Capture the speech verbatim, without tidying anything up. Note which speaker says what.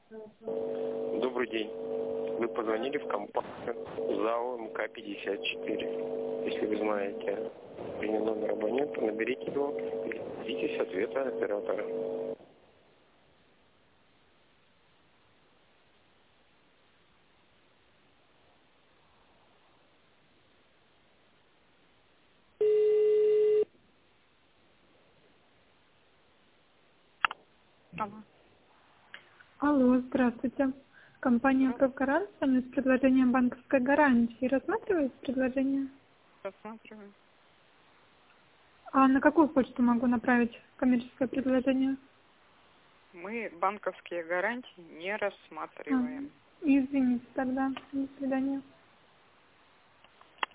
Speaker 1: Добрый день. Вы позвонили в компанию ЗАО МК пятьдесят четыре. Если вы знаете номер абонента, наберите его и дождитесь ответа оператора.
Speaker 2: Алло.
Speaker 3: Алло, здравствуйте. Компания «Профгарант» с предложением банковской гарантии. Рассматриваете предложение?
Speaker 2: Рассматриваю.
Speaker 3: А на какую почту могу направить коммерческое предложение?
Speaker 2: Мы банковские гарантии не
Speaker 3: А,
Speaker 2: рассматриваем.
Speaker 3: извините тогда. До свидания.